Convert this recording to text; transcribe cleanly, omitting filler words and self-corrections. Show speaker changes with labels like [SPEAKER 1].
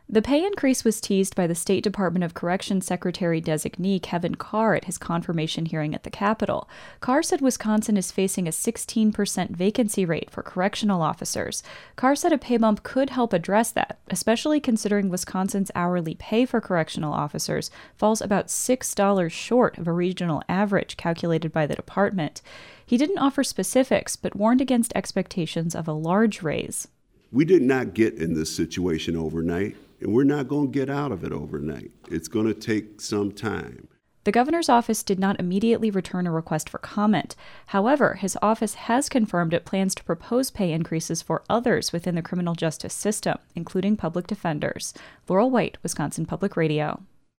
[SPEAKER 1] The pay increase was teased by the State Department of Corrections Secretary-designee Kevin Carr at his confirmation hearing at the Capitol. Carr said Wisconsin is facing a 16% vacancy rate for correctional officers. Carr said a pay bump could help address that, especially considering Wisconsin's hourly pay for correctional officers falls about $6 short of a regional average calculated by the department. He didn't offer specifics, but warned against expectations of a large raise.
[SPEAKER 2] We did not get in this situation overnight, and we're not going to get out of it overnight. It's going to take some time.
[SPEAKER 1] The governor's office did not immediately return a request for comment. However, his office has confirmed it plans to propose pay increases for others within the criminal justice system, including public defenders. Laurel White, Wisconsin Public Radio.